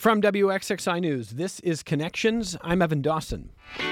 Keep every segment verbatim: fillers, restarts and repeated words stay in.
From W X X I News, this is Connections. I'm Evan Dawson.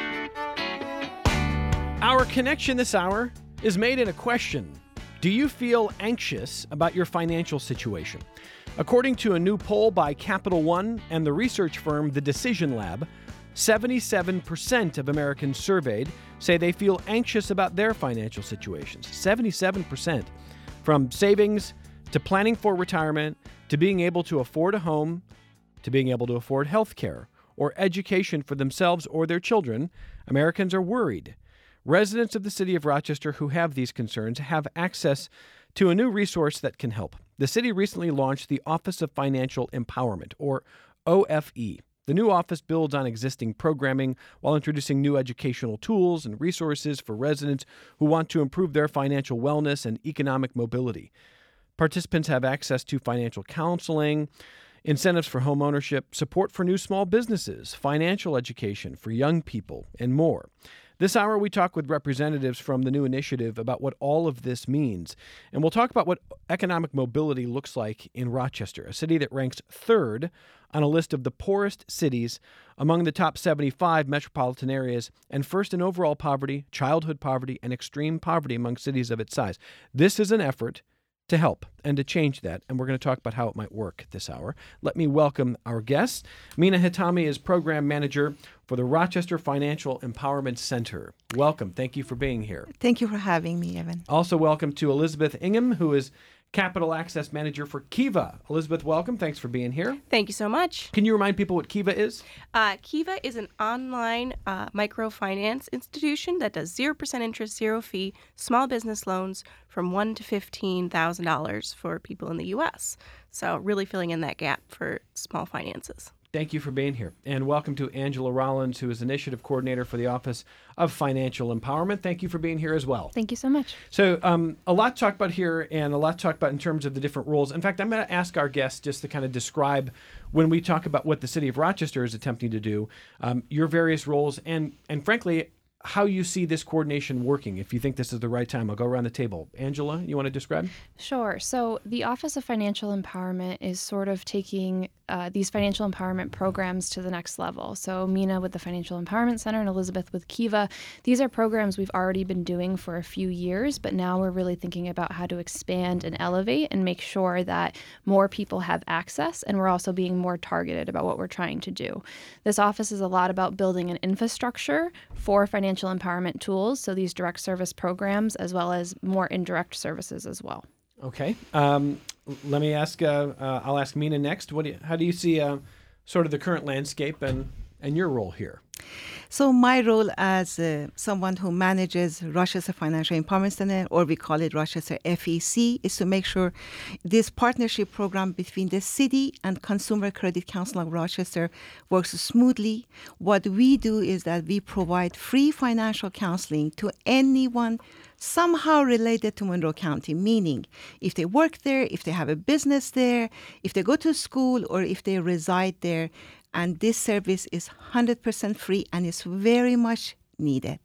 Our connection this hour is made in a question. Do you feel anxious about your financial situation? According to a new poll by Capital One and the research firm The Decision Lab, seventy-seven percent of Americans surveyed say they feel anxious about their financial situations. seventy-seven percent. From savings to planning for retirement to being able to afford a home to being able to afford health care or education for themselves or their children, Americans are worried. Residents of the city of Rochester who have these concerns have access to a new resource that can help. The city recently launched the Office of Financial Empowerment, or O F E. The new office builds on existing programming while introducing new educational tools and resources for residents who want to improve their financial wellness and economic mobility. Participants have access to financial counseling, incentives for home ownership, support for new small businesses, financial education for young people, and more. This hour, we talk with representatives from the new initiative about what all of this means. And we'll talk about what economic mobility looks like in Rochester, a city that ranks third on a list of the poorest cities among the top seventy-five metropolitan areas, and first in overall poverty, childhood poverty, and extreme poverty among cities of its size. This is an effort to help and to change that, and we're going to talk about how it might work this hour. Let me welcome our guests. Mina Hitami is Program Manager for the Rochester Financial Empowerment Center. Welcome. Thank you for being here. Thank you for having me, Evan. Also welcome to Elizabeth Ingham, who is Capital Access Manager for Kiva. Elizabeth, welcome. Thanks for being here. Thank you so much. Can you remind people what Kiva is? Uh, Kiva is an online uh, microfinance institution that does zero percent interest, zero fee, small business loans from one thousand dollars to fifteen thousand dollars for people in the U S. So really filling in that gap for small finances. Thank you for being here. And welcome to Angela Rollins, who is Initiative Coordinator for the Office of Financial Empowerment. Thank you for being here as well. Thank you so much. So um, a lot to talk about here and a lot to talk about in terms of the different roles. In fact, I'm going to ask our guests just to kind of describe, when we talk about what the city of Rochester is attempting to do, um, your various roles and, and frankly, how you see this coordination working. If you think this is the right time, I'll go around the table. Angela, you want to describe? Sure. So the Office of Financial Empowerment is sort of taking uh, these financial empowerment programs to the next level. So Mina with the Financial Empowerment Center and Elizabeth with Kiva, these are programs we've already been doing for a few years, but now we're really thinking about how to expand and elevate and make sure that more people have access, and we're also being more targeted about what we're trying to do. This office is a lot about building an infrastructure for financial Financial empowerment tools, so these direct service programs, as well as more indirect services as well. Okay. Um, let me ask, uh, uh, I'll ask Mina next. What do you, how do you see uh, sort of the current landscape and, and your role here? So my role as uh, someone who manages Rochester Financial Empowerment Center, or we call it Rochester F E C, is to make sure this partnership program between the city and Consumer Credit Council of Rochester works smoothly. What we do is that we provide free financial counseling to anyone somehow related to Monroe County, meaning if they work there, if they have a business there, if they go to school, or if they reside there. And this service is one hundred percent free and is very much needed.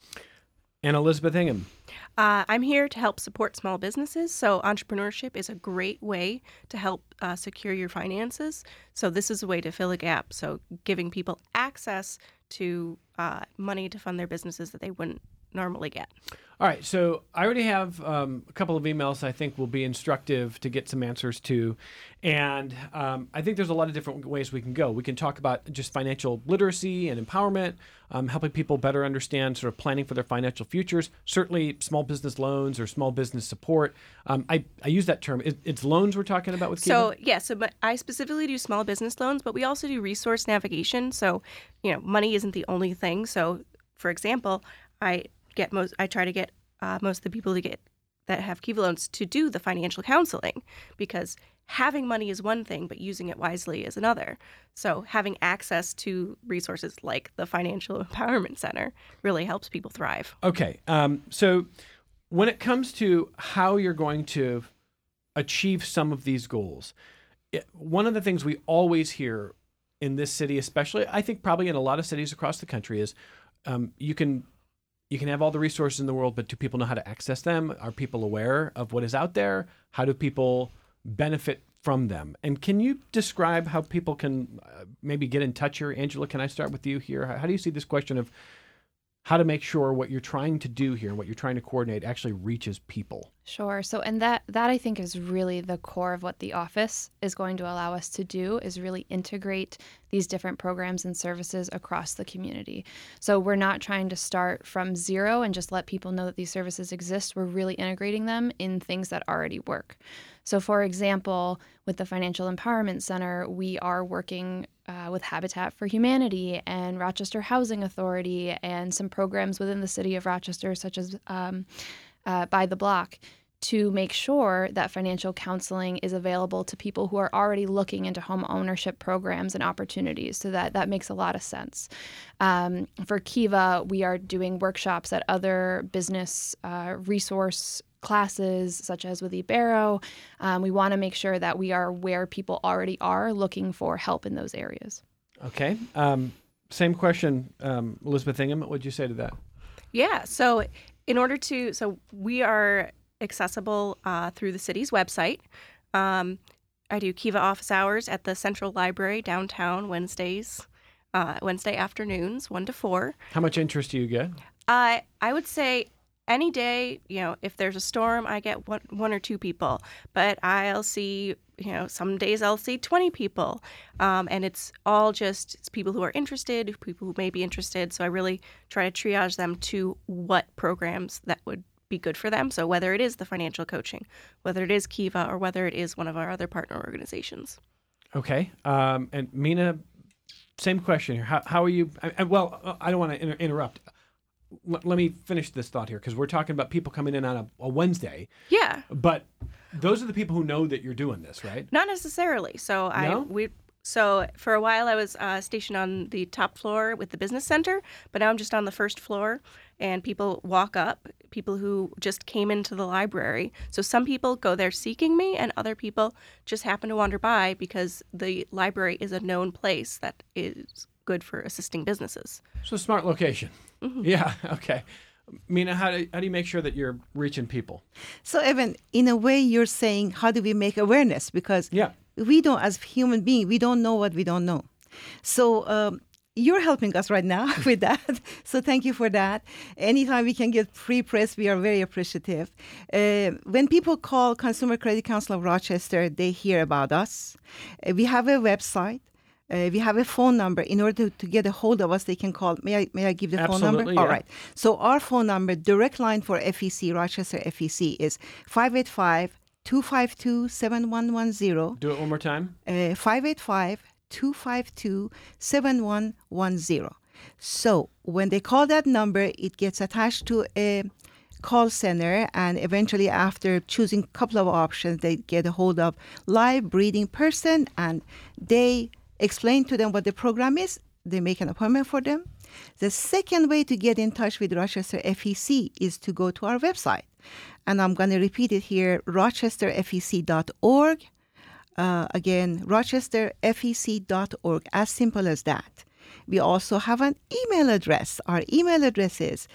And Elizabeth Ingham. Uh, I'm here to help support small businesses. So entrepreneurship is a great way to help uh, secure your finances. So this is a way to fill a gap. So giving people access to uh, money to fund their businesses that they wouldn't normally get. All right, so I already have um, a couple of emails I think will be instructive to get some answers to. And um, I think there's a lot of different ways we can go. We can talk about just financial literacy and empowerment, um, helping people better understand sort of planning for their financial futures, certainly small business loans or small business support. Um, I, I use that term. It, it's loans we're talking about with Kiva? So, yeah, so but I specifically do small business loans, but we also do resource navigation. So, you know, money isn't the only thing. So, for example, I get most. I try to get uh, most of the people to get that have Kiva loans to do the financial counseling, because having money is one thing, but using it wisely is another. So having access to resources like the Financial Empowerment Center really helps people thrive. Okay, um, so when it comes to how you're going to achieve some of these goals, it, one of the things we always hear in this city, especially, I think probably in a lot of cities across the country, is um, you can. You can have all the resources in the world, but do people know how to access them? Are people aware of what is out there? How do people benefit from them. And can you describe how people can uh, maybe get in touch here? Angela, can I start with you here? How, how do you see this question of how to make sure what you're trying to do here, what you're trying to coordinate, actually reaches people? Sure. So, and that that I think is really the core of what the office is going to allow us to do, is really integrate these different programs and services across the community. So we're not trying to start from zero and just let people know that these services exist. We're really integrating them in things that already work. So, for example, with the Financial Empowerment Center, we are working uh, with Habitat for Humanity and Rochester Housing Authority and some programs within the city of Rochester, such as um, uh, By the Block, to make sure that financial counseling is available to people who are already looking into home ownership programs and opportunities. So that, that makes a lot of sense. Um, for Kiva, we are doing workshops at other business uh, resource classes, such as with Ibero. Um, we want to make sure that we are where people already are looking for help in those areas. Okay. Um, same question, um, Elizabeth Ingham. What would you say to that? Yeah. So in order to, so we are accessible uh, through the city's website. Um, I do Kiva office hours at the Central Library downtown Wednesdays, uh, Wednesday afternoons, one to four. How much interest do you get? Uh, I would say any day, you know, if there's a storm, I get one, one or two people. But I'll see, you know, some days I'll see twenty people. Um, and it's all just it's people who are interested, people who may be interested. So I really try to triage them to what programs that would be good for them. So whether it is the financial coaching, whether it is Kiva, or whether it is one of our other partner organizations. Okay. Um, and Mina, same question here. How, how are you? I, I, well, I don't want to inter- interrupt. L- let me finish this thought here, because we're talking about people coming in on a, a Wednesday. Yeah. But those are the people who know that you're doing this, right? Not necessarily. So I No? we so for a while I was uh, stationed on the top floor with the business center, but now I'm just on the first floor, and people walk up, people who just came into the library. So some people go there seeking me, and other people just happen to wander by because the library is a known place that is good for assisting businesses. So smart location. Mm-hmm. Yeah. Okay. Mina, how do, how do you make sure that you're reaching people? So, Evan, in a way, you're saying, how do we make awareness? Because Yeah. we don't, as human beings, we don't know what we don't know. So um, you're helping us right now with that. So thank you for that. Anytime we can get free press, we are very appreciative. Uh, when people call Consumer Credit Council of Rochester, they hear about us. Uh, we have a website. Uh, we have a phone number. In order to, to get a hold of us, they can call. May I may I give the Absolutely, phone number? yeah. All right. So our phone number, direct line for F E C, Rochester F E C, is five eight five, two five two, seven one one zero. Do it one more time. Uh, five eight five, two five two, seven one one zero. So when they call that number, it gets attached to a call center, and eventually after choosing a couple of options, they get a hold of live breathing person, and they explain to them what the program is. They make an appointment for them. The second way to get in touch with Rochester F E C is to go to our website. And I'm going to repeat it here, rochester f e c dot org. Uh, again, rochester f e c dot org, as simple as that. We also have an email address. Our email address is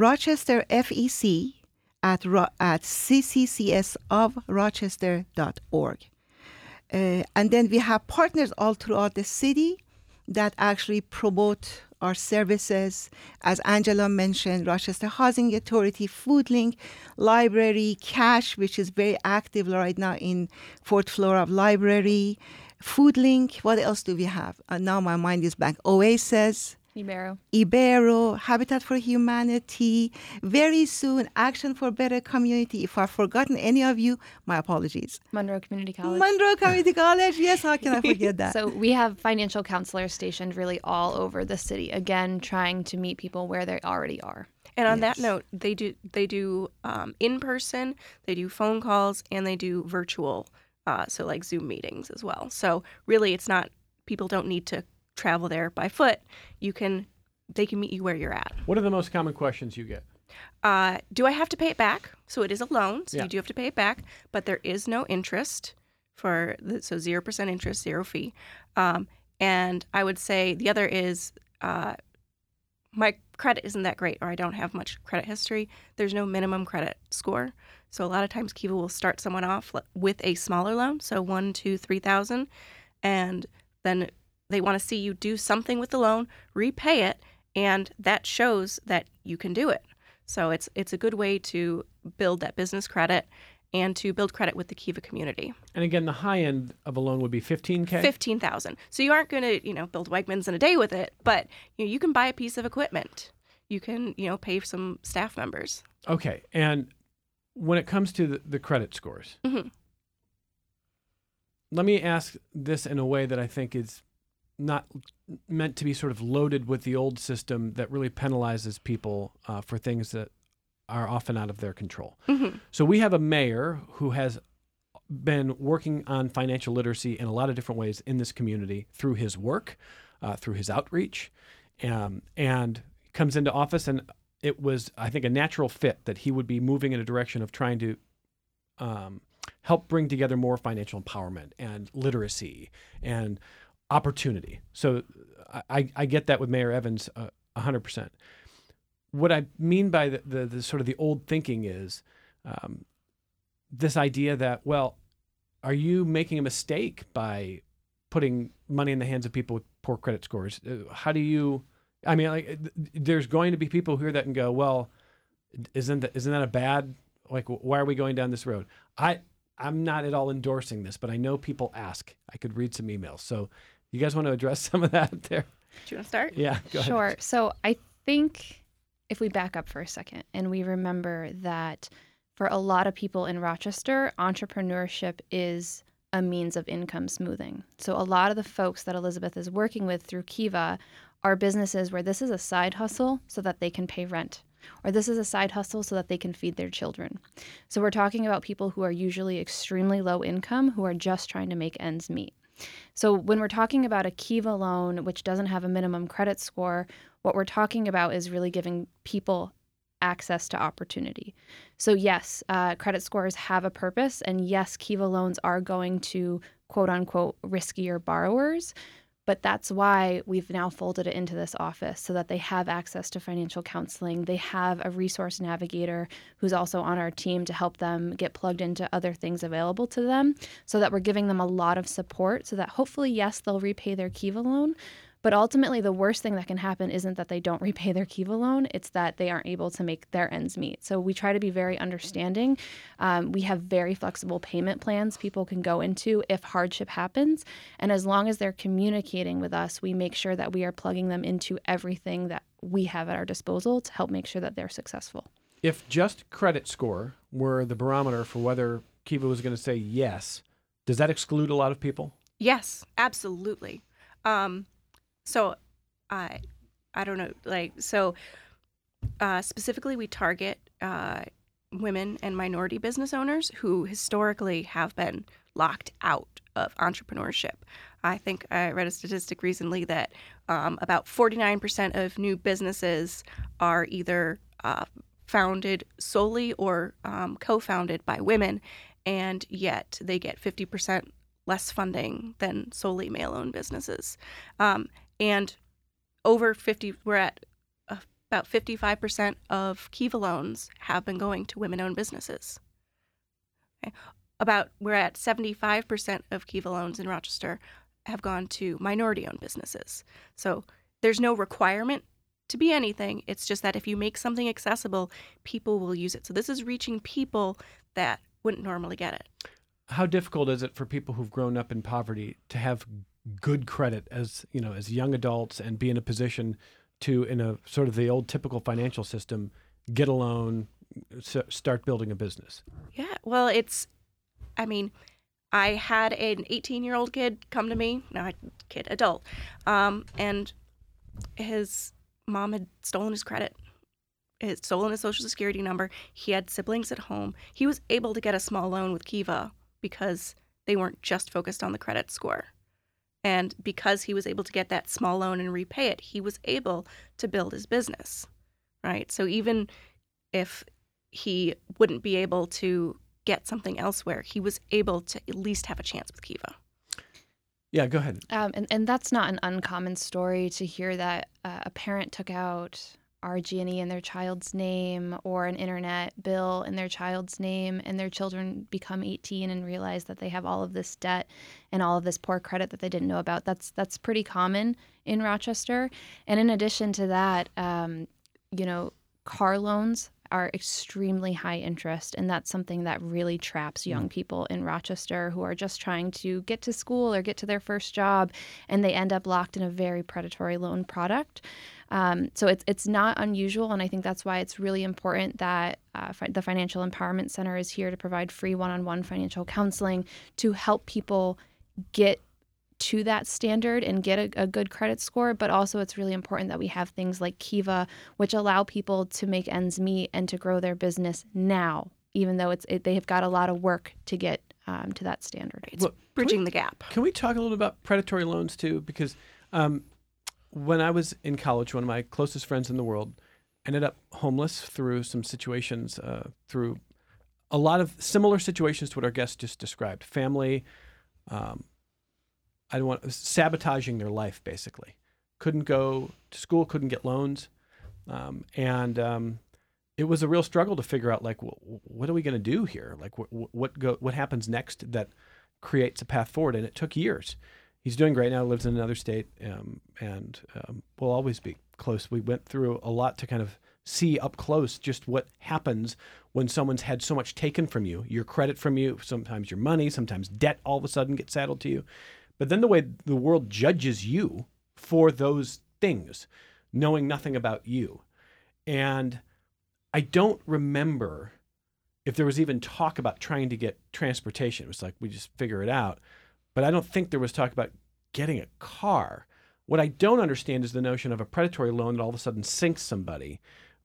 rochesterfec at, ro- at c c c s of rochester dot org. Uh, and then we have partners all throughout the city that actually promote our services. As Angela mentioned, Rochester Housing Authority, FoodLink, Library, Cash, which is very active right now in fourth floor of Library, FoodLink. What else do we have? Uh, now my mind is blank. Oasis. Ibero. Ibero, Habitat for Humanity. Very soon, Action for Better Community. If I've forgotten any of you, my apologies. Monroe Community College. Monroe Community College. Yes, how can I forget that? So we have financial counselors stationed really all over the city, again, trying to meet people where they already are. And on Yes. that note, they do they do um, in person, they do phone calls, and they do virtual, uh, so like Zoom meetings as well. So really, it's not people don't need to travel there by foot. You can they can meet you where you're at. What are the most common questions you get? Uh, do I have to pay it back? So it is a loan, so Yeah. you do have to pay it back, but there is no interest for the, so zero percent interest, zero fee. Um, and I would say the other is uh, my credit isn't that great, or I don't have much credit history. There's no minimum credit score. So a lot of times Kiva will start someone off with a smaller loan, so one, two, three thousand, and then they want to see you do something with the loan, repay it, and that shows that you can do it. So it's it's a good way to build that business credit and to build credit with the Kiva community. And again, the high end of a loan would be fifteen K? fifteen thousand. So you aren't going to, you know, build Wegmans in a day with it, but you know, you can buy a piece of equipment. You can, you know, pay some staff members. Okay. And when it comes to the, the credit scores, Mm-hmm. let me ask this in a way that I think is not meant to be sort of loaded with the old system that really penalizes people uh, for things that are often out of their control. Mm-hmm. So we have a mayor who has been working on financial literacy in a lot of different ways in this community through his work, uh, through his outreach, um, and comes into office. And it was, I think, a natural fit that he would be moving in a direction of trying to um, help bring together more financial empowerment and literacy and opportunity. So I, I get that with Mayor Evans uh, one hundred percent. What I mean by the, the, the sort of the old thinking is um, this idea that, well, are you making a mistake by putting money in the hands of people with poor credit scores? Uh, How do you, I mean, like, there's going to be people who hear that and go, well, isn't that, isn't that a bad, like, why are we going down this road? I, I'm not at all endorsing this, but I know people ask. I could read some emails. So you guys want to address some of that there? Do you want to start? Yeah, go ahead. Sure. So I think if we back up for a second and we remember that for a lot of people in Rochester, entrepreneurship is a means of income smoothing. So a lot of the folks that Elizabeth is working with through Kiva are businesses where this is a side hustle so that they can pay rent, or this is a side hustle so that they can feed their children. So we're talking about people who are usually extremely low income who are just trying to make ends meet. So when we're talking about a Kiva loan, which doesn't have a minimum credit score, what we're talking about is really giving people access to opportunity. So yes, uh, credit scores have a purpose, and yes, Kiva loans are going to quote unquote riskier borrowers. But that's why we've now folded it into this office so that they have access to financial counseling. They have a resource navigator who's also on our team to help them get plugged into other things available to them, so that we're giving them a lot of support so that hopefully, yes, they'll repay their Kiva loan. But ultimately, the worst thing that can happen isn't that they don't repay their Kiva loan. It's that they aren't able to make their ends meet. So we try to be very understanding. Um, we have very flexible payment plans people can go into if hardship happens. And as long as they're communicating with us, we make sure that we are plugging them into everything that we have at our disposal to help make sure that they're successful. If just credit score were the barometer for whether Kiva was going to say yes, does that exclude a lot of people? Yes, absolutely. Um, So, I, I don't know, like, so uh, specifically we target uh, women and minority business owners who historically have been locked out of entrepreneurship. I think I read a statistic recently that um, about forty-nine percent of new businesses are either uh, founded solely or um, co-founded by women, and yet they get fifty percent less funding than solely male-owned businesses. Um, And over fifty, we're at uh, about fifty-five percent of Kiva loans have been going to women-owned businesses. Okay. About, we're at seventy-five percent of Kiva loans in Rochester have gone to minority-owned businesses. So there's no requirement to be anything. It's just that if you make something accessible, people will use it. So this is reaching people that wouldn't normally get it. How difficult is it for people who've grown up in poverty to have good credit as, you know, as young adults and be in a position to, in a sort of the old typical financial system, get a loan, s- start building a business? Yeah, well, it's, I mean, I had an eighteen-year-old kid come to me, not kid, adult, um, and his mom had stolen his credit, had stolen his social security number. He had siblings at home. He was able to get a small loan with Kiva because they weren't just focused on the credit score. And because he was able to get that small loan and repay it, he was able to build his business, right? So even if he wouldn't be able to get something elsewhere, he was able to at least have a chance with Kiva. Yeah, go ahead. Um, and, and that's not an uncommon story to hear that uh, a parent took out R G and E in their child's name or an internet bill in their child's name, and their children become eighteen and realize that they have all of this debt and all of this poor credit that they didn't know about. That's that's pretty common in Rochester. And in addition to that, um, you know, car loans are extremely high interest, and that's something that really traps young people in Rochester who are just trying to get to school or get to their first job, and they end up locked in a very predatory loan product. Um, so it's it's not unusual, and I think that's why it's really important that uh, fi- the Financial Empowerment Center is here to provide free one-on-one financial counseling to help people get to that standard and get a, a good credit score. But also it's really important that we have things like Kiva, which allow people to make ends meet and to grow their business now, even though it's it, they have got a lot of work to get um, to that standard. It's well, bridging we, the gap. Can we talk a little about predatory loans too? Because um, when I was in college, one of my closest friends in the world ended up homeless through some situations, uh, through a lot of similar situations to what our guest just described. Family, um, I don't want sabotaging their life, basically. Couldn't go to school, couldn't get loans. Um, and um, it was a real struggle to figure out, like, w- what are we going to do here? Like, wh- what go- what happens next that creates a path forward? And it took years. He's doing great now, lives in another state, um, and um, will always be close. We went through a lot to kind of see up close just what happens when someone's had so much taken from you, your credit from you, sometimes your money, sometimes debt all of a sudden gets saddled to you. But then the way the world judges you for those things, knowing nothing about you. And I don't remember if there was even talk about trying to get transportation. It was like, we just figure it out. But I don't think there was talk about getting a car. What I don't understand is the notion of a predatory loan that all of a sudden sinks somebody.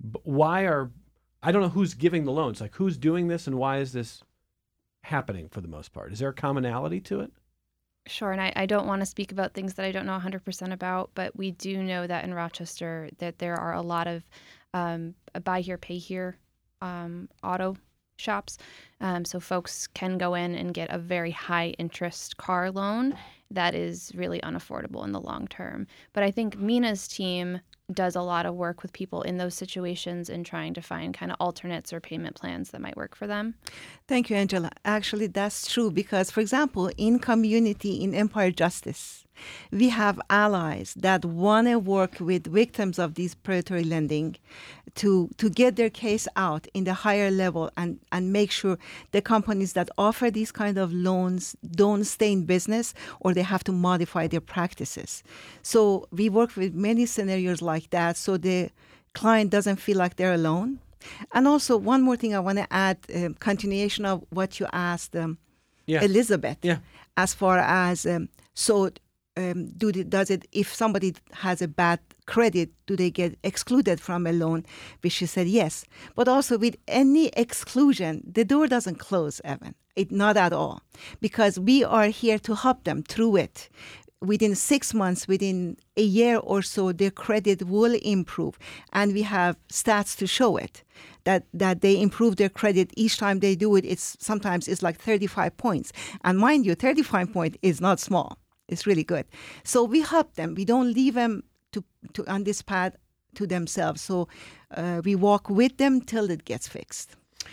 Why are, I don't know who's giving the loans. Like, who's doing this and why is this happening for the most part? Is there a commonality to it? Sure, and I, I don't want to speak about things that I don't know one hundred percent about, but we do know that in Rochester that there are a lot of um, buy here, pay here um, auto shops. Um, so folks can go in and get a very high interest car loan that is really unaffordable in the long term. But I think Mina's team does a lot of work with people in those situations and trying to find kind of alternates or payment plans that might work for them. Thank you, Angela. Actually, that's true because, for example, in community in Empire Justice, we have allies that want to work with victims of these predatory lending to, to get their case out in the higher level and, and make sure the companies that offer these kind of loans don't stay in business or they have to modify their practices. So we work with many scenarios like that so the client doesn't feel like they're alone. And also, one more thing I want to add, uh, continuation of what you asked um, yeah. Elizabeth, yeah. as far as, um, so um, do the, does it, if somebody has a bad credit, do they get excluded from a loan? Which she said yes. But also with any exclusion, the door doesn't close, Evan. It, not at all. Because we are here to help them through it. Within six months, within a year or so, their credit will improve. And we have stats to show it, that, that they improve their credit each time they do it. It's sometimes it's like thirty-five points. And mind you, thirty-five points is not small. It's really good. So we help them. We don't leave them to, to on this path to themselves. So uh, we walk with them till it gets fixed.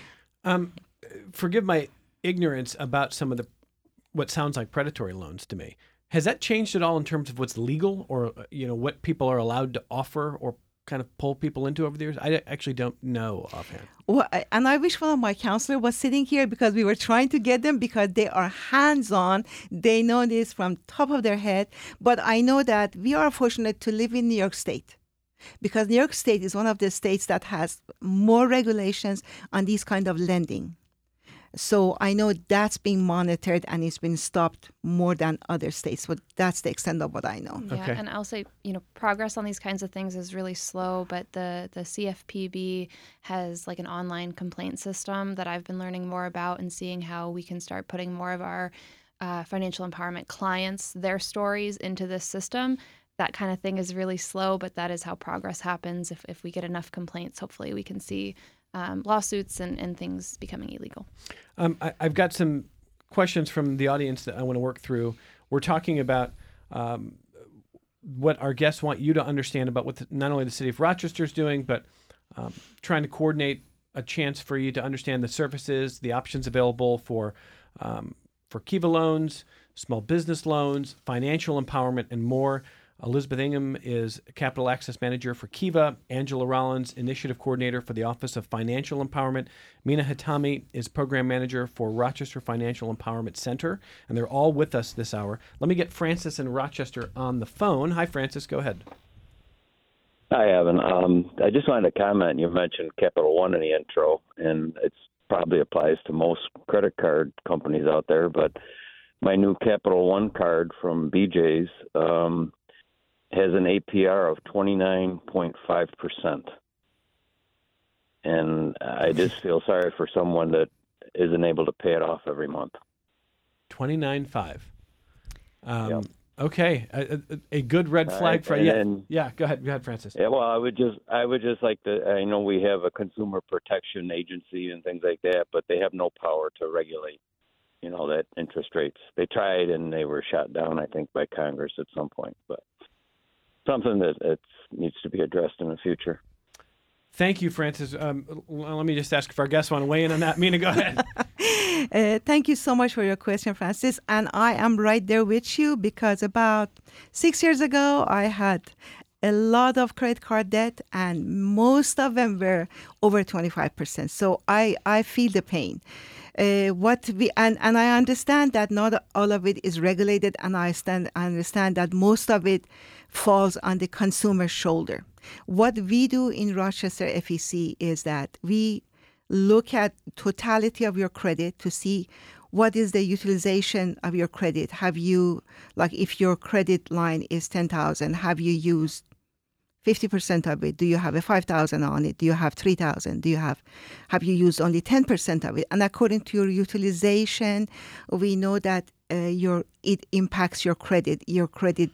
Um, forgive my ignorance about some of the what sounds like predatory loans to me. Has that changed at all in terms of what's legal or, you know, what people are allowed to offer or kind of pull people into over the years? I actually don't know offhand. Well, and I wish one of my counselors was sitting here because we were trying to get them because they are hands-on. They know this from top of their head. But I know that we are fortunate to live in New York State because New York State is one of the states that has more regulations on these kind of lending. So I know that's being monitored and it's been stopped more than other states. But that's the extent of what I know. Yeah, okay. And I'll say, you know, progress on these kinds of things is really slow, but the, the C F P B has like an online complaint system that I've been learning more about and seeing how we can start putting more of our uh, financial empowerment clients, their stories into this system. That kind of thing is really slow, but that is how progress happens. If, if we get enough complaints, hopefully we can see Um, lawsuits and, and things becoming illegal. Um, I, I've got some questions from the audience that I want to work through. We're talking about um, what our guests want you to understand about what the, not only the city of Rochester is doing, but um, trying to coordinate a chance for you to understand the services, the options available for um, for Kiva loans, small business loans, financial empowerment, and more. Elizabeth Ingham is Capital Access Manager for Kiva. Angela Rollins, Initiative Coordinator for the Office of Financial Empowerment. Mina Hitami is Program Manager for Rochester Financial Empowerment Center. And they're all with us this hour. Let me get Francis in Rochester on the phone. Hi, Francis. Go ahead. Hi, Evan. Um, I just wanted to comment. You mentioned Capital One in the intro, and it probably applies to most credit card companies out there. But my new Capital One card from B J's um, has an A P R of twenty-nine point five percent. And I just feel sorry for someone that isn't able to pay it off every month. twenty-nine point five. Um, Yep. Okay, a, a, a good red All flag right, for and yeah. then- yeah, go ahead, go ahead, Francis. Yeah, well, I would just, I would just like to. I know we have a consumer protection agency and things like that, but they have no power to regulate, you know, that interest rates. They tried and they were shot down, I think, by Congress at some point. But something that it needs to be addressed in the future. Thank you, Francis. Um, l- let me just ask if our guests want to weigh in on that. Mina, go ahead. Uh, thank you so much for your question, Francis. And I am right there with you because about six years ago, I had a lot of credit card debt, and most of them were over twenty-five percent. So I, I feel the pain. Uh, what we and, and I understand that not all of it is regulated, and I stand, I understand that most of it falls on the consumer's shoulder. What we do in Rochester F E C is that we look at totality of your credit to see what is the utilization of your credit. Have you, like if your credit line is ten thousand, have you used fifty percent of it? Do you have a five thousand on it? Do you have three thousand? Do you have, have you used only ten percent of it? And according to your utilization, we know that uh, your it impacts your credit. Your credit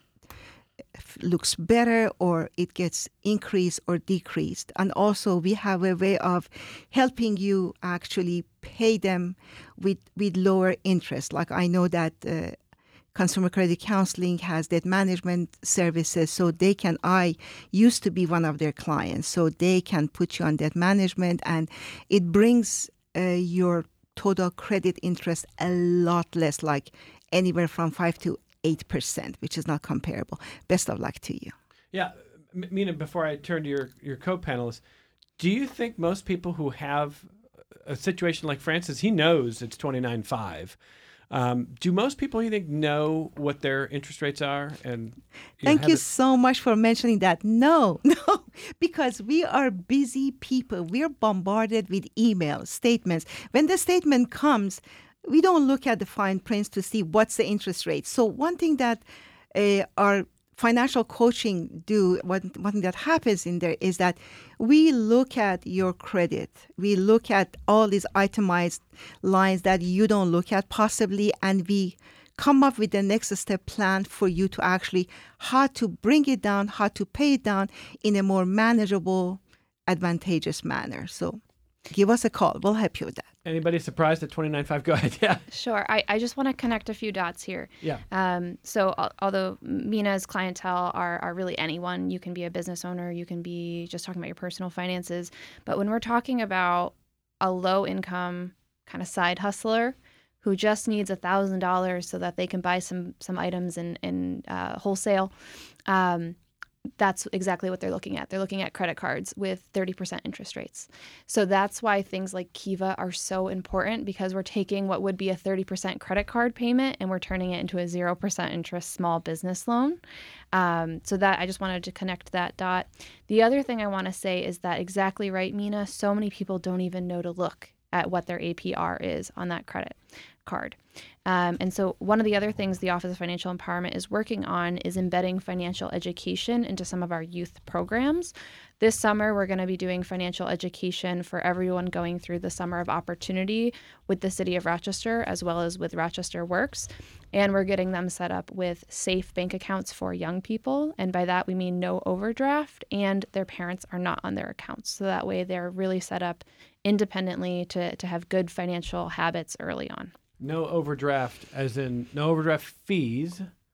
looks better, or it gets increased or decreased. And also we have a way of helping you actually pay them with with lower interest. Like I know that uh, Consumer Credit Counseling has debt management services, so they can, I used to be one of their clients, so they can put you on debt management, and it brings uh, your total credit interest a lot less, like anywhere from five to eight percent, which is not comparable. Best of luck to you. Yeah, M- Mina, before I turn to your, your co-panelists, do you think most people who have a situation like Francis, he knows it's twenty-nine point five. Um, do most people, you think, know what their interest rates are? And you Thank know, you it... so much for mentioning that. No, no, because we are busy people. We're bombarded with emails, statements. When the statement comes, we don't look at the fine prints to see what's the interest rate. So one thing that uh, our financial coaching do, one, one thing that happens in there is that we look at your credit. We look at all these itemized lines that you don't look at possibly, and we come up with the next step plan for you to actually how to bring it down, how to pay it down in a more manageable, advantageous manner. So give us a call. We'll help you with that. Anybody surprised at twenty-nine point five? Go ahead. Yeah. Sure. I, I just want to connect a few dots here. Yeah. Um, so al- although Mina's clientele are, are really anyone, you can be a business owner, you can be just talking about your personal finances. But when we're talking about a low income kind of side hustler who just needs one thousand dollars so that they can buy some some items in, in uh, wholesale, um, that's exactly what they're looking at. They're looking at credit cards with thirty percent interest rates. So that's why things like Kiva are so important, because we're taking what would be a thirty percent credit card payment and we're turning it into a zero percent interest small business loan. Um, so that I just wanted to connect that dot. The other thing I want to say is that exactly right, Mina, so many people don't even know to look at what their A P R is on that credit card. Um, and so one of the other things the Office of Financial Empowerment is working on is embedding financial education into some of our youth programs. This summer, we're going to be doing financial education for everyone going through the Summer of Opportunity with the City of Rochester, as well as with Rochester Works. And we're getting them set up with safe bank accounts for young people. And by that, we mean no overdraft, and their parents are not on their accounts. So that way, they're really set up independently to, to have good financial habits early on. No overdraft, as in no overdraft fees,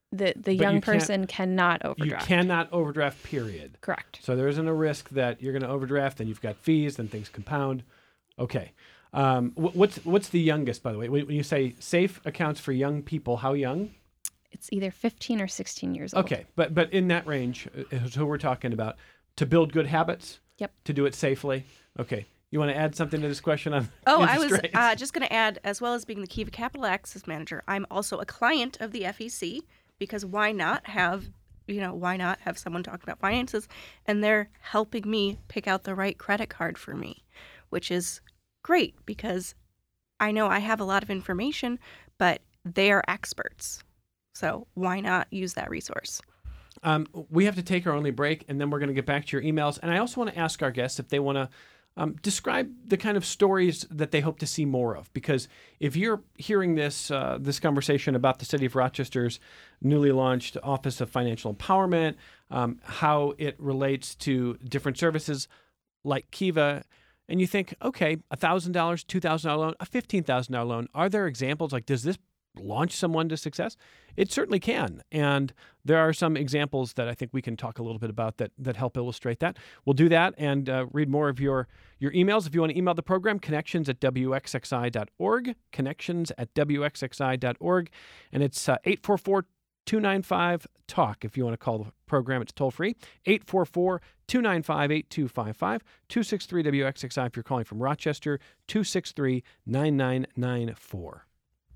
The the But young you can't- person cannot You overdraft. cannot overdraft, period. Correct. So there isn't a risk that you're going to overdraft, then you've got fees, then things compound. Okay. Um, wh- what's what's the youngest, by the way? When when you say safe accounts for young people, how young? It's either fifteen or sixteen years old. Okay, but but in that range uh, is who we're talking about. To build good habits? Yep. To do it safely? Okay. You want to add something to this question on Oh, I interest was rates? uh, just going to add, as well as being the Kiva Capital Access Manager, I'm also a client of the F E C, because why not have, you know, why not have someone talk about finances, and they're helping me pick out the right credit card for me, which is great because I know I have a lot of information, but they are experts. So why not use that resource? Um, we have to take our only break, and then we're going to get back to your emails. And I also want to ask our guests if they want to um, describe the kind of stories that they hope to see more of. Because if you're hearing this uh, this conversation about the City of Rochester's newly launched Office of Financial Empowerment, um, how it relates to different services like Kiva, and you think, okay, one thousand dollars, two thousand dollars loan, a fifteen thousand dollars loan, are there examples? Like, does this launch someone to success? It certainly can. And there are some examples that I think we can talk a little bit about that that help illustrate that. We'll do that and uh, read more of your, your emails. If you want to email the program, connections at w x x i dot org, connections at w x x i dot org. And it's uh, eight four four, two nine five, talk. If you want to call the program, it's toll free. eight four four, two nine five, eight two five five, two six three W X X I if you're calling from Rochester, two six three, nine nine nine four.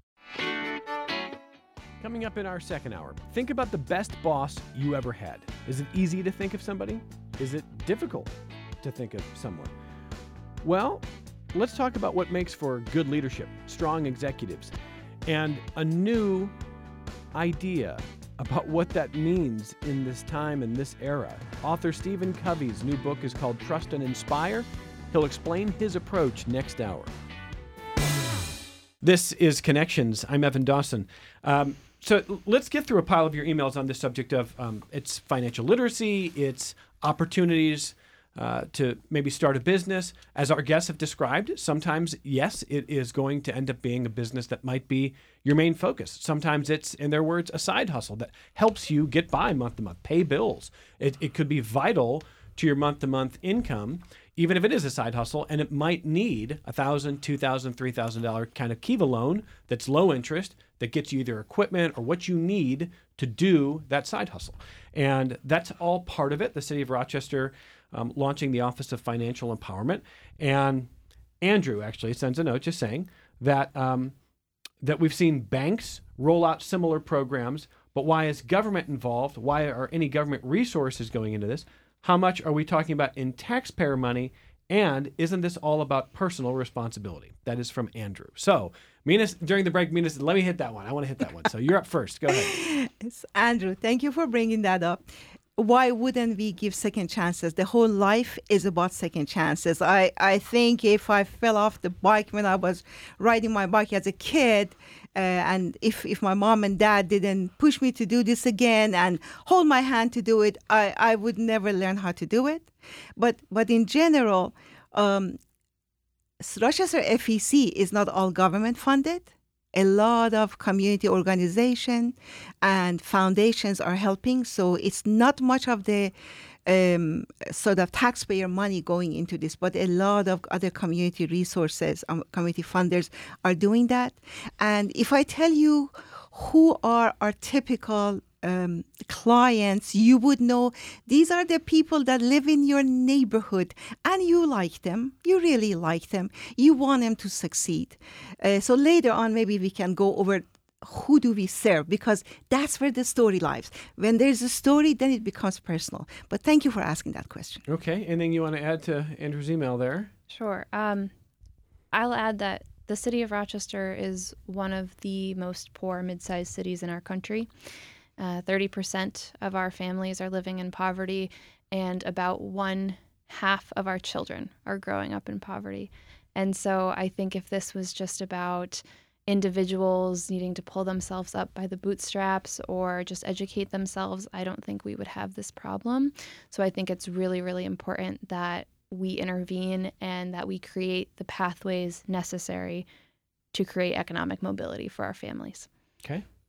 Coming up in our second hour, think about the best boss you ever had. Is it easy to think of somebody? Is it difficult to think of someone? Well, let's talk about what makes for good leadership, strong executives, and a new idea about what that means in this time and this era. Author Stephen Covey's new book is called Trust and Inspire. He'll explain his approach next hour. This is Connections. I'm Evan Dawson. Um, so let's get through a pile of your emails on this subject of um, it's financial literacy, it's opportunities uh, to maybe start a business. As our guests have described, sometimes, yes, it is going to end up being a business that might be your main focus. Sometimes it's, in their words, a side hustle that helps you get by month to month, pay bills. It, it could be vital to your month-to-month income, even if it is a side hustle, and it might need a thousand dollars, two thousand dollars, three thousand dollars kind of Kiva loan that's low interest that gets you either equipment or what you need to do that side hustle. And that's all part of it. The City of Rochester um, launching the Office of Financial Empowerment. And Andrew actually sends a note just saying that um, that we've seen banks roll out similar programs, but why is government involved? Why are any government resources going into this? How much are we talking about in taxpayer money? And isn't this all about personal responsibility? That is from Andrew. So, Mina, during the break, Mina said, let me hit that one. I want to hit that one. So you're up first. Go ahead. Yes, Andrew, thank you for bringing that up. Why wouldn't we give second chances? The whole life is about second chances. I, I think if I fell off the bike when I was riding my bike as a kid, uh, and if, if my mom and dad didn't push me to do this again and hold my hand to do it, I, I would never learn how to do it. But but in general, um, Rochester F E C is not all government funded. A lot of community organizations and foundations are helping. So it's not much of the um, sort of taxpayer money going into this, but a lot of other community resources, um, community funders are doing that. And if I tell you who are our typical um, clients, you would know these are the people that live in your neighborhood and you like them. You really like them. You want them to succeed. Uh, so later on, maybe we can go over who do we serve, because that's where the story lies. When there's a story, then it becomes personal. But thank you for asking that question. Okay. Anything you want to add to Andrew's email there? Sure. Um, I'll add that the city of Rochester is one of the most poor mid-sized cities in our country. Uh, thirty percent of our families are living in poverty, and about one half of our children are growing up in poverty. And so I think if this was just about individuals needing to pull themselves up by the bootstraps or just educate themselves, I don't think we would have this problem. So I think it's really, really important that we intervene and that we create the pathways necessary to create economic mobility for our families. Okay.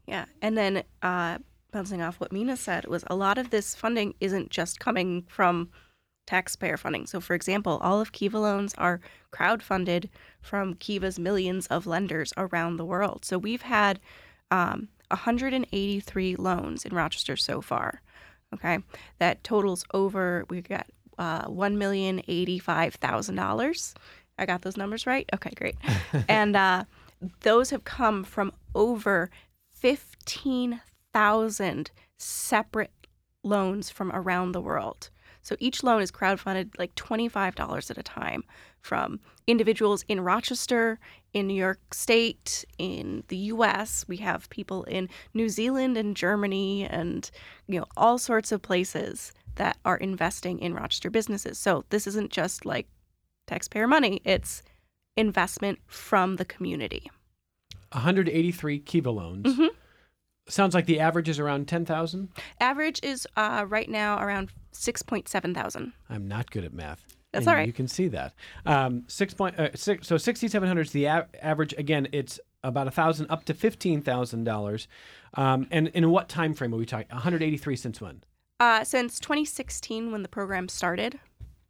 Yeah. And then uh, bouncing off what Mina said was a lot of this funding isn't just coming from taxpayer funding. So, for example, all of Kiva loans are crowdfunded from Kiva's millions of lenders around the world. So we've had um, one hundred eighty-three loans in Rochester so far. Okay, that totals over, we got uh, one million eighty-five thousand dollars. I got those numbers right? Okay, great. And uh, those have come from over fifteen thousand separate loans from around the world. So each loan is crowdfunded like twenty-five dollars at a time from individuals in Rochester, in New York State, in the U S. We have people in New Zealand and Germany and, you know, all sorts of places that are investing in Rochester businesses. So this isn't just like taxpayer money, it's investment from the community. one hundred eighty-three Kiva loans. Mm-hmm. Sounds like the average is around ten thousand? Average is uh, right now around six point seven thousand. I'm not good at math. That's and all right. You can see that. Um, six point, uh, six, so sixty-seven hundred is the a- average. Again, it's about one thousand up to fifteen thousand dollars. Um, and in what time frame are we talking? one hundred eighty-three since when? Uh, since twenty sixteen when the program started.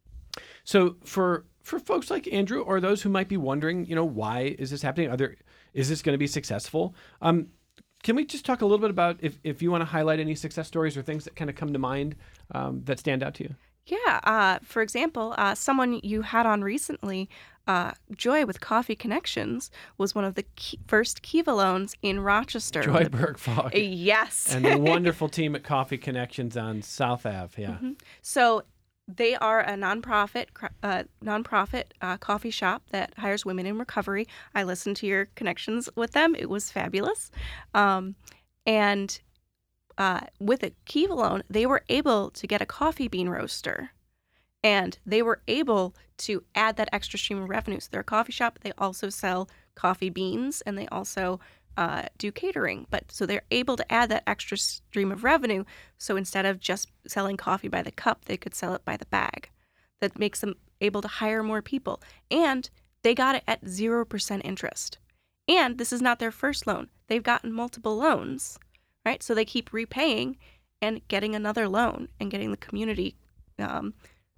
So for for folks like Andrew or those who might be wondering, you know, why is this happening? Are there, is this going to be successful? Um, Can we just talk a little bit about if, if you want to highlight any success stories or things that kind of come to mind um, that stand out to you? Yeah. Uh, for example, uh, someone you had on recently, uh, Joy with Coffee Connections, was one of the key, first Kiva loans in Rochester. Joy Bergfog. Yes. And the wonderful team at Coffee Connections on South Ave. Yeah. Mm-hmm. So they are a nonprofit uh, nonprofit uh, coffee shop that hires women in recovery. I listened to your connections with them. It was fabulous. Um, and uh, with a Kiva loan, they were able to get a coffee bean roaster. And they were able to add that extra stream of revenue. So they're a coffee shop. They also sell coffee beans, and they also uh, do catering. But so they're able to add that extra stream of revenue. So instead of just selling coffee by the cup, they could sell it by the bag. That makes them able to hire more people. And they got it at zero percent interest. And this is not their first loan. They've gotten multiple loans, right? So they keep repaying and getting another loan and getting the community um,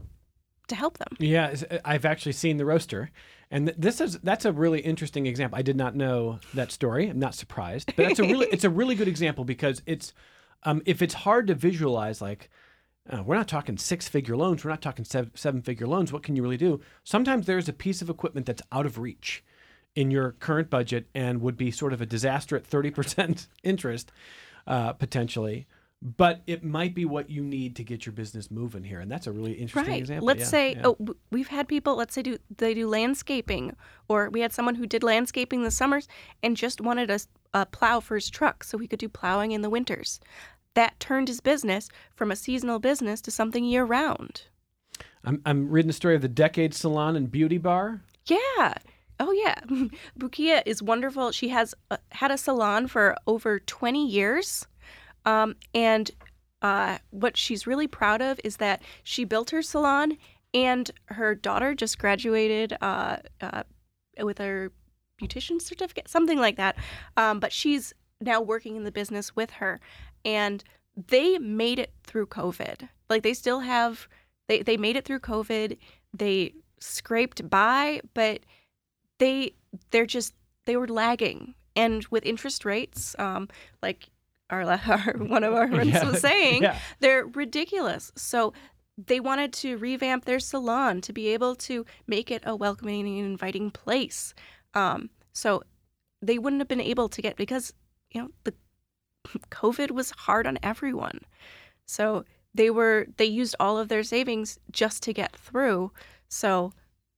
to help them. Yeah, I've actually seen the roaster. And th- this is that's a really interesting example. I did not know that story. I'm not surprised, but that's a really it's a really good example because it's um, if it's hard to visualize, like uh, we're not talking six figure loans, we're not talking seven, seven figure loans. What can you really do? Sometimes there's a piece of equipment that's out of reach in your current budget and would be sort of a disaster at thirty percent interest uh, potentially. But it might be what you need to get your business moving here, and that's a really interesting right. example. Let's yeah, say yeah. Oh, we've had people. Let's say do they do landscaping, or we had someone who did landscaping this summers and just wanted a, a plow for his truck so he could do plowing in the winters. That turned his business from a seasonal business to something year round. I'm I'm reading the story of the Decade Salon and Beauty Bar. Yeah. Oh yeah. Bukia is wonderful. She has uh, had a salon for over twenty years. Um, and uh, what she's really proud of is that she built her salon, and her daughter just graduated uh, uh, with her beautician certificate, something like that. Um, but she's now working in the business with her, and they made it through COVID. Like they still have, they they made it through COVID. They scraped by, but they they're just they were lagging, and with interest rates, um, like. Our, our, one of our friends Yeah. was saying, Yeah. they're ridiculous. So they wanted to revamp their salon to be able to make it a welcoming and inviting place. Um, so they wouldn't have been able to get, because, you know, the COVID was hard on everyone. So they were, they used all of their savings just to get through. So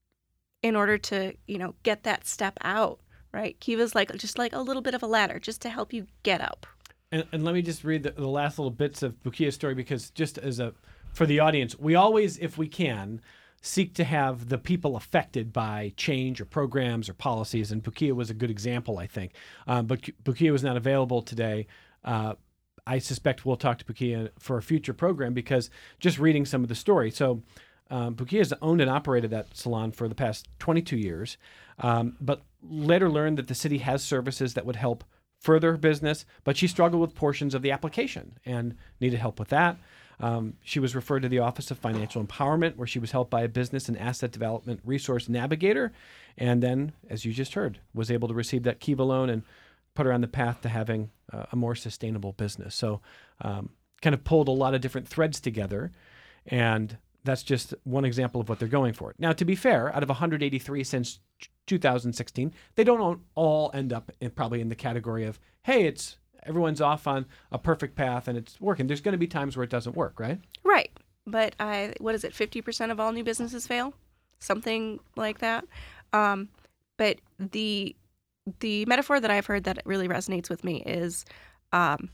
in order to, you know, get that step out, right? Kiva's like, just like a little bit of a ladder just to help you get up. And, and let me just read the, the last little bits of Bukia's story, because just as a for the audience, we always, if we can, seek to have the people affected by change or programs or policies. And Bukia was a good example, I think. Um, but Bukia was not available today. Uh, I suspect we'll talk to Bukia for a future program, because just reading some of the story. So um, Bukia has owned and operated that salon for the past twenty-two years, um, but later learned that the city has services that would help further her business, but she struggled with portions of the application and needed help with that. Um, she was referred to the Office of Financial Empowerment, where she was helped by a business and asset development resource navigator. And then, as you just heard, was able to receive that Kiva loan and put her on the path to having uh, a more sustainable business. So um, kind of pulled a lot of different threads together. And that's just one example of what they're going for. Now, to be fair, out of one hundred eighty-three since two thousand sixteen, they don't all end up in, probably in the category of, hey, it's everyone's off on a perfect path and it's working. There's going to be times where it doesn't work, right? Right. But I, what is it, fifty percent of all new businesses fail? Something like that. Um, but the the metaphor that I've heard that really resonates with me is um,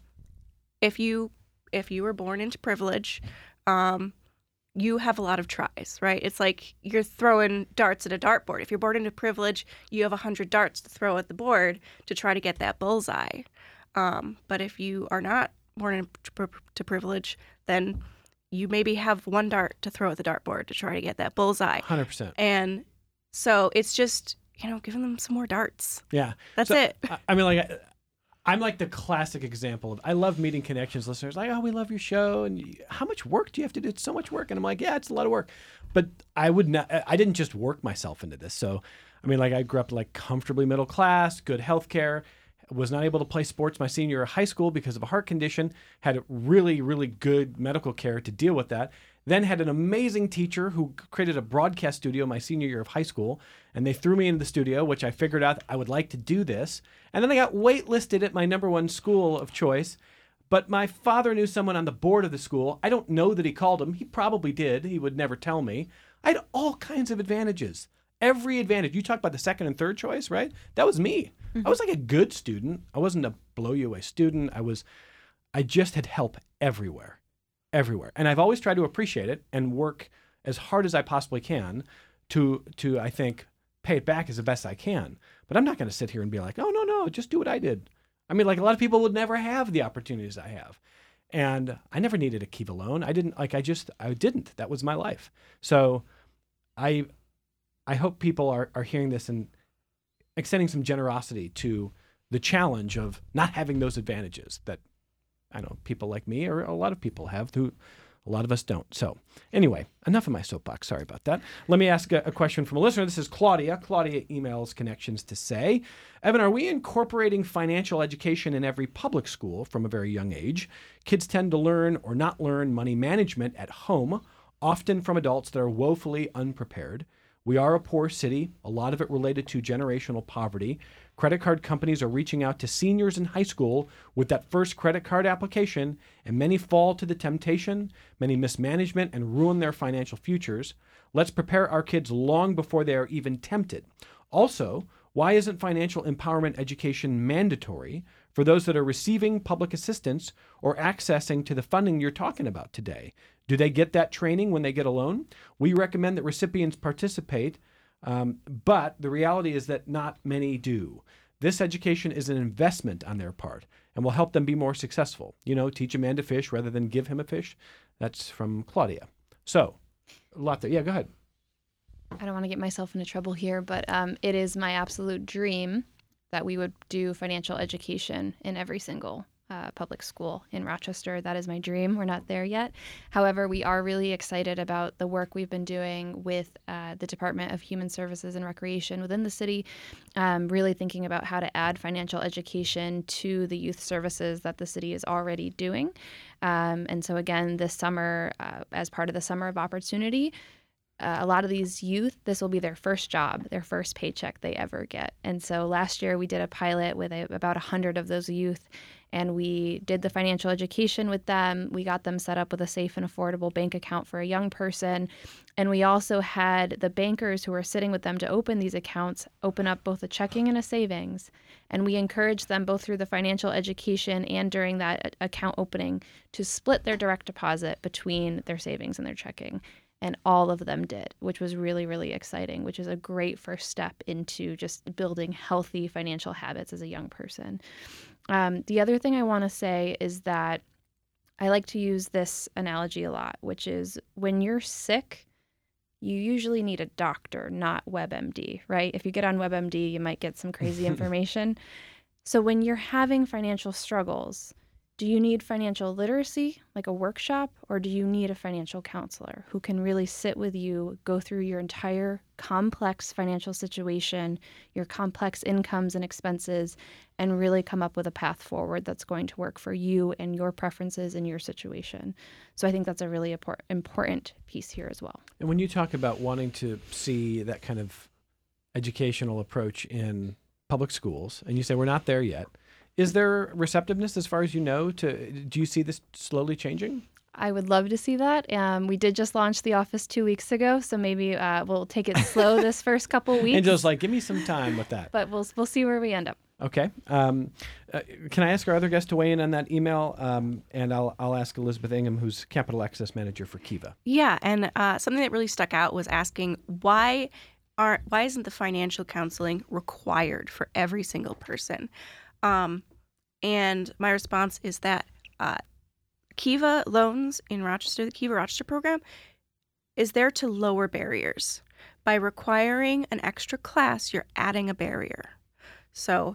if you if you were born into privilege, um, you have a lot of tries, right? It's like you're throwing darts at a dartboard. If you're born into privilege, you have one hundred darts to throw at the board to try to get that bullseye. Um, but if you are not born into to privilege, then you maybe have one dart to throw at the dartboard to try to get that bullseye. one hundred percent. And so it's just, you know, giving them some more darts. Yeah. That's so, it. I mean, like, I'm like the classic example of, I love meeting Connections listeners. Like, oh, we love your show. And how much work do you have to do? It's so much work. And I'm like, yeah, it's a lot of work. But I would not, I didn't just work myself into this. So, I mean, like, I grew up like comfortably middle class, good health care. Was not able to play sports my senior year of high school because of a heart condition, had really, really good medical care to deal with that. Then had an amazing teacher who created a broadcast studio my senior year of high school, and they threw me into the studio, which I figured out I would like to do this. And then I got waitlisted at my number one school of choice, but my father knew someone on the board of the school. I don't know that he called him. He probably did. He would never tell me. I had all kinds of advantages. Every advantage. You talk about the second and third choice, right? That was me. Mm-hmm. I was like a good student. I wasn't a blow you away student. I was, I just had help everywhere, everywhere. And I've always tried to appreciate it and work as hard as I possibly can to, to I think, pay it back as the best I can. But I'm not going to sit here and be like, oh, no, no, just do what I did. I mean, like a lot of people would never have the opportunities I have. And I never needed a Kiva loan. I didn't, like, I just, I didn't. That was my life. So I... I hope people are, are hearing this and extending some generosity to the challenge of not having those advantages that I know people like me or a lot of people have, who a lot of us don't. So anyway, enough of my soapbox. Sorry about that. Let me ask a, a question from a listener. This is Claudia. Claudia emails Connections to say, Evan, are we incorporating financial education in every public school from a very young age? Kids tend to learn or not learn money management at home, often from adults that are woefully unprepared. We are a poor city, a lot of it related to generational poverty. Credit card companies are reaching out to seniors in high school with that first credit card application, and many fall to the temptation, many mismanagement, and ruin their financial futures. Let's prepare our kids long before they are even tempted. Also, why isn't financial empowerment education mandatory for those that are receiving public assistance or accessing to the funding you're talking about today? Do they get that training when they get a loan? We recommend that recipients participate, um, but the reality is that not many do. This education is an investment on their part and will help them be more successful. You know, teach a man to fish rather than give him a fish. That's from Claudia. So, a lot there. Yeah, go ahead. I don't want to get myself into trouble here, but um, it is my absolute dream that we would do financial education in every single Uh, public school in Rochester. That is my dream. We're not there yet. However, we are really excited about the work we've been doing with uh, the Department of Human Services and Recreation within the city, um, really thinking about how to add financial education to the youth services that the city is already doing. Um, and so again, this summer, uh, as part of the Summer of Opportunity, Uh, a lot of these youth, this will be their first job, their first paycheck they ever get. And so last year we did a pilot with a, about one hundred of those youth, and we did the financial education with them. We got them set up with a safe and affordable bank account for a young person. And we also had the bankers who were sitting with them to open these accounts open up both a checking and a savings. And we encouraged them both through the financial education and during that account opening to split their direct deposit between their savings and their checking. And all of them did, which was really, really exciting, which is a great first step into just building healthy financial habits as a young person. Um, the other thing I want to say is that I like to use this analogy a lot, which is when you're sick, you usually need a doctor, not WebMD, right? If you get on WebMD, you might get some crazy information. So when you're having financial struggles, do you need financial literacy, like a workshop, or do you need a financial counselor who can really sit with you, go through your entire complex financial situation, your complex incomes and expenses, and really come up with a path forward that's going to work for you and your preferences and your situation? So I think that's a really import- important piece here as well. And when you talk about wanting to see that kind of educational approach in public schools, and you say we're not there yet, is there receptiveness as far as you know to, do you see this slowly changing? I would love to see that. Um, we did just launch the office two weeks ago, so maybe uh, we'll take it slow this first couple weeks. And just like, give me some time with that. But we'll we'll see where we end up. Okay. Um, uh, can I ask our other guest to weigh in on that email? Um, and I'll I'll ask Elizabeth Ingham, who's Capital Access Manager for Kiva. Yeah, and uh, something that really stuck out was asking why are why isn't the financial counseling required for every single person? Um, and my response is that uh, Kiva Loans in Rochester, the Kiva Rochester program, is there to lower barriers. By requiring an extra class, you're adding a barrier. So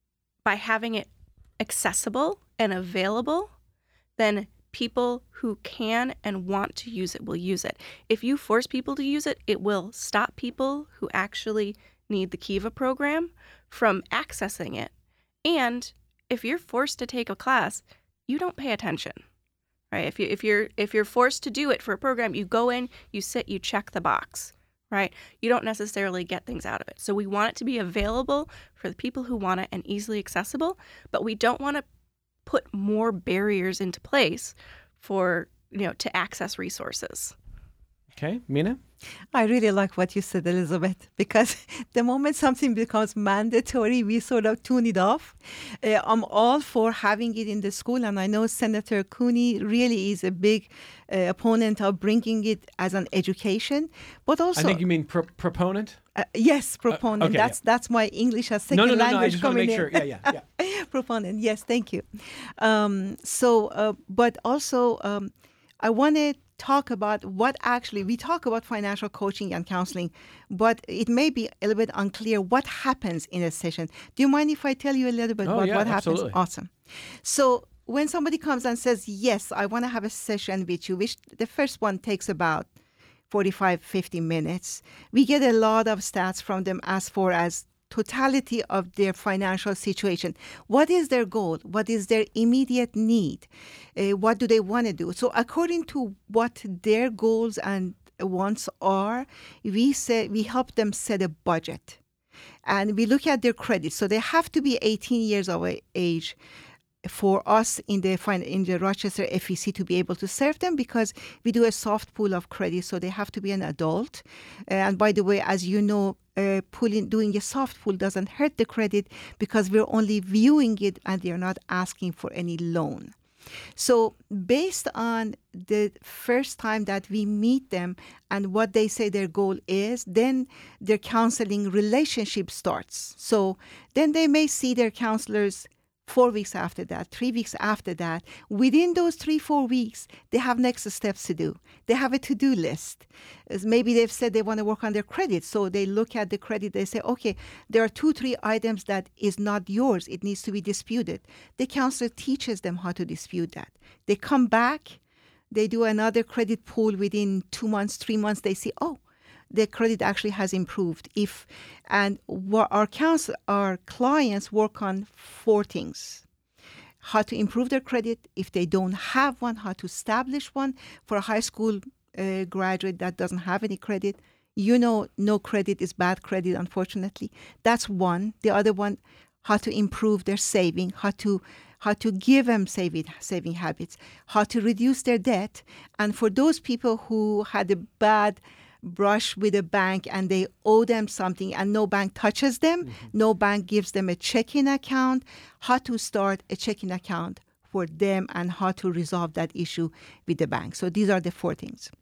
by having it accessible and available, then people who can and want to use it will use it. If you force people to use it, it will stop people who actually need the Kiva program from accessing it. And if you're forced to take a class, you don't pay attention. Right? If you if you're if you're forced to do it for a program, you go in, you sit, you check the box, right? You don't necessarily get things out of it. So we want it to be available for the people who want it and easily accessible, but we don't want to put more barriers into place for, you know, to access resources. Okay, Mina? I really like what you said, Elizabeth, because the moment something becomes mandatory, we sort of tune it off. Uh, I'm all for having it in the school, and I know Senator Cooney really is a big uh, opponent of bringing it as an education, but also... I think you mean pro- proponent? Uh, yes, proponent. Uh, okay, that's yeah. that's my English as second no, no, no, language no, I just want to coming make in. sure. Yeah, yeah, yeah. Proponent, yes, thank you. Um, so, uh, but also, um, I want to talk about what actually, we talk about financial coaching and counseling, but it may be a little bit unclear what happens in a session. Do you mind if I tell you a little bit oh, about yeah, what absolutely. happens? Awesome. So when somebody comes and says, yes, I want to have a session with you, which the first one takes about forty-five, fifty minutes, we get a lot of stats from them as far as totality of their financial situation. What is their goal? What is their immediate need? Uh, what do they want to do? So according to what their goals and wants are, we say we help them set a budget. And we look at their credit. So they have to be eighteen years of age for us in the in the Rochester F E C to be able to serve them, because we do a soft pool of credit, so they have to be an adult. And by the way, as you know, uh, pulling doing a soft pool doesn't hurt the credit because we're only viewing it and they're not asking for any loan. So based on the first time that we meet them and what they say their goal is, then their counseling relationship starts. So then they may see their counselors four weeks after that, three weeks after that. Within those three, four weeks, they have next steps to do. They have a to-do list. As maybe they've said they want to work on their credit. So they look at the credit. They say, okay, there are two, three items that is not yours. It needs to be disputed. The counselor teaches them how to dispute that. They come back. They do another credit pool within two months, three months. They see, oh, the credit actually has improved. If and our counsel, our clients work on four things: how to improve their credit. If they don't have one, how to establish one. For a high school uh, graduate that doesn't have any credit, you know, no credit is bad credit, unfortunately. That's one. The other one, how to improve their saving, how to how to give them saving saving habits, how to reduce their debt. And for those people who had a bad brush with a bank and they owe them something and no bank touches them, mm-hmm. no bank gives them a checking account, how to start a checking account for them and how to resolve that issue with the bank. So these are the four things.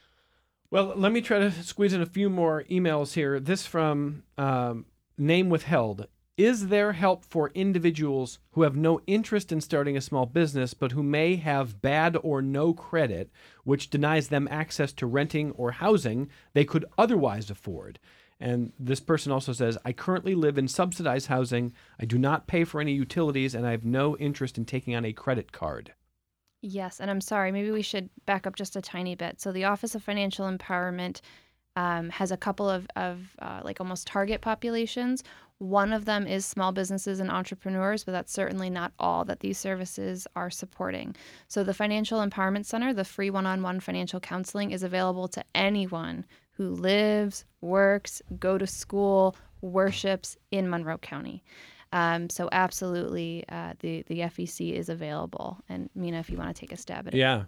Well, let me try to squeeze in a few more emails here. This from um, Name Withheld. Is there help for individuals who have no interest in starting a small business, but who may have bad or no credit, which denies them access to renting or housing they could otherwise afford? And this person also says, I currently live in subsidized housing. I do not pay for any utilities, and I have no interest in taking on a credit card. Yes, and I'm sorry, maybe we should back up just a tiny bit. So the Office of Financial Empowerment um, has a couple of, of uh, like almost target populations. One of them is small businesses and entrepreneurs, but that's certainly not all that these services are supporting. So the Financial Empowerment Center, the free one-on-one financial counseling, is available to anyone who lives, works, go to school, worships in Monroe County. Um, so absolutely, uh, the, the F E C is available. And Mina, if you want to take a stab at it. Yeah.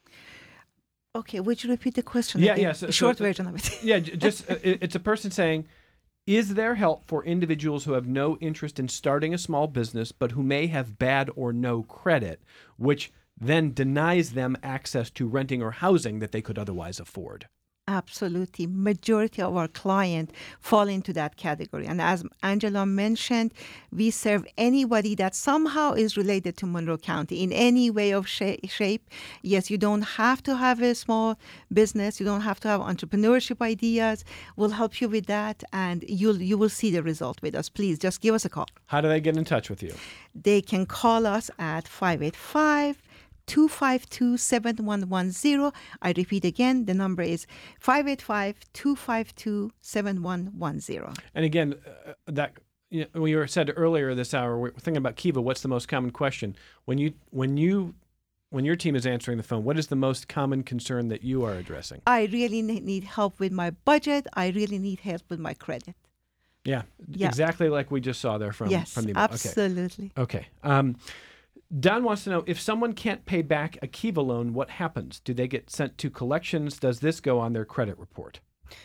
Okay, would you repeat the question? Yeah, again? yeah. So, Short so, version of it. yeah, just uh, it's a person saying, is there help for individuals who have no interest in starting a small business, but who may have bad or no credit, which then denies them access to renting or housing that they could otherwise afford? Absolutely. Majority of our clients fall into that category. And as Angela mentioned, we serve anybody that somehow is related to Monroe County in any way of sh- shape. Yes, you don't have to have a small business. You don't have to have entrepreneurship ideas. We'll help you with that, and you'll you will see the result with us. Please just give us a call. How do they get in touch with you? They can call us at five eight five, two five two, seven one one zero. I repeat again, the number is five eight five, two five two, seven one one zero. And again, uh, that you know, we were said earlier this hour, we're thinking about Kiva. What's the most common question when you when you when your team is answering the phone? What is the most common concern that you are addressing? I really need help with my budget. I really need help with my credit. Yeah, Yeah. exactly like we just saw there from Yes, from the absolutely. Okay. okay. Um, Don wants to know, if someone can't pay back a Kiva loan, what happens? Do they get sent to collections? Does this go on their credit report?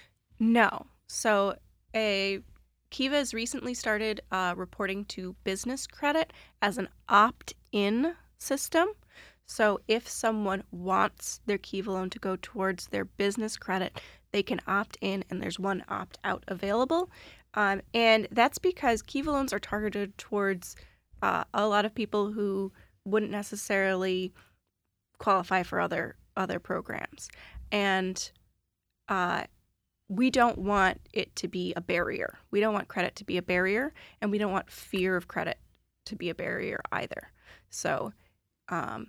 No. So a Kiva has recently started uh, reporting to business credit as an opt-in system. So if someone wants their Kiva loan to go towards their business credit, they can opt in, and there's one opt-out available. Um, and that's because Kiva loans are targeted towards uh, a lot of people who wouldn't necessarily qualify for other other programs. And uh, we don't want it to be a barrier. We don't want credit to be a barrier, and we don't want fear of credit to be a barrier either. So, um,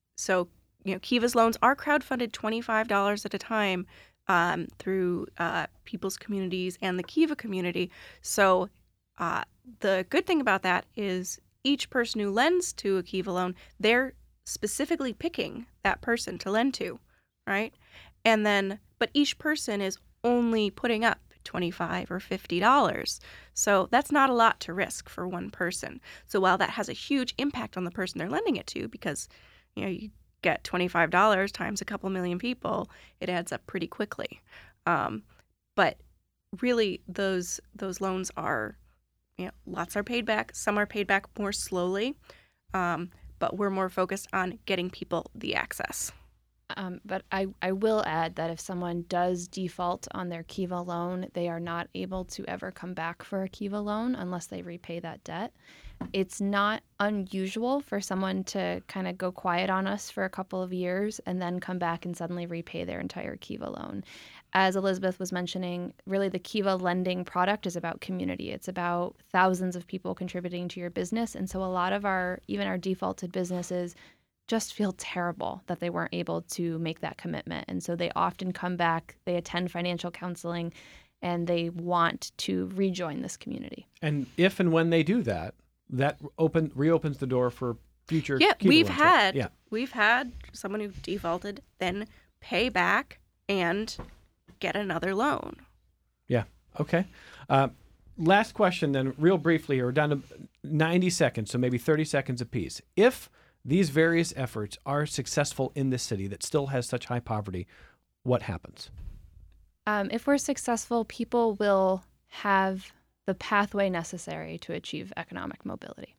so you know, Kiva's loans are crowdfunded twenty-five dollars at a time um, through uh, People's Communities and the Kiva community. So uh, the good thing about that is each person who lends to a Kiva loan, they're specifically picking that person to lend to, right? And then, but each person is only putting up twenty-five dollars or fifty dollars. So that's not a lot to risk for one person. So while that has a huge impact on the person they're lending it to, because, you know, you get twenty-five dollars times a couple million people, it adds up pretty quickly. Um, but really, those those loans are, you know, lots are paid back. Some are paid back more slowly, um, but we're more focused on getting people the access. Um, but I, I will add that if someone does default on their Kiva loan, they are not able to ever come back for a Kiva loan unless they repay that debt. It's not unusual for someone to kind of go quiet on us for a couple of years and then come back and suddenly repay their entire Kiva loan. As Elizabeth was mentioning, really the Kiva lending product is about community. It's about thousands of people contributing to your business. And so a lot of our, even our defaulted businesses, just feel terrible that they weren't able to make that commitment. And so they often come back, they attend financial counseling, and they want to rejoin this community. And if and when they do that, that open reopens the door for future Yeah, Kiva we've loans, had right? yeah. we've had someone who defaulted then pay back and get another loan. Yeah. Okay. Uh, last question then, real briefly here. We're down to ninety seconds, so maybe thirty seconds apiece. If these various efforts are successful in this city that still has such high poverty, what happens? Um, if we're successful, people will have the pathway necessary to achieve economic mobility.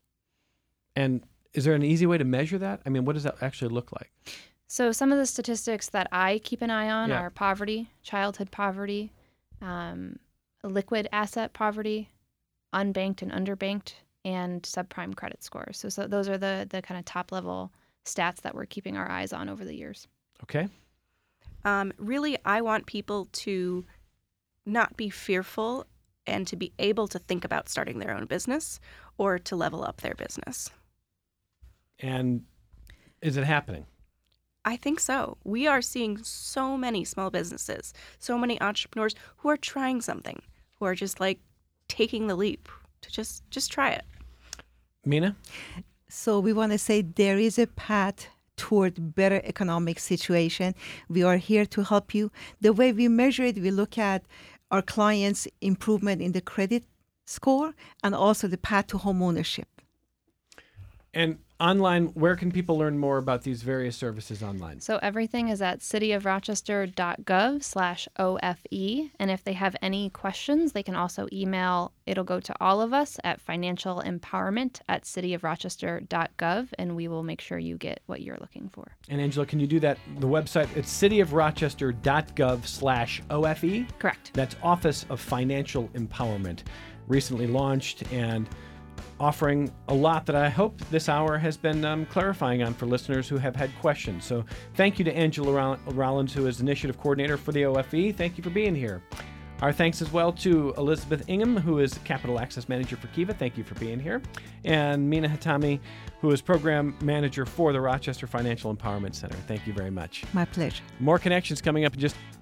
And is there an easy way to measure that? I mean, what does that actually look like? So some of the statistics that I keep an eye on Yeah. are poverty, childhood poverty, um, liquid asset poverty, unbanked and underbanked, and subprime credit scores. So, so those are the the kind of top level stats that we're keeping our eyes on over the years. Okay. Um, really, I want people to not be fearful and to be able to think about starting their own business or to level up their business. And is it happening? I think so. We are seeing so many small businesses, so many entrepreneurs who are trying something, who are just like taking the leap to just just try it. Mina? So we want to say there is a path toward better economic situation. We are here to help you. The way we measure it, we look at our clients' improvement in the credit score and also the path to home ownership. And online, where can people learn more about these various services online? So everything is at cityofrochester.gov slash OFE. And if they have any questions, they can also email. It'll go to all of us at financial empowerment at cityofrochester.gov, and we will make sure you get what you're looking for. And Angela, can you do that? The website, it's cityofrochester.gov slash OFE. Correct. That's Office of Financial Empowerment, recently launched and offering a lot that I hope this hour has been um, clarifying on for listeners who have had questions. So thank you to Angela Rollins, who is Initiative Coordinator for the O F E. Thank you for being here. Our thanks as well to Elizabeth Ingham, who is Capital Access Manager for Kiva. Thank you for being here. And Mina Hatami, who is Program Manager for the Rochester Financial Empowerment Center. Thank you very much. My pleasure. More connections coming up in just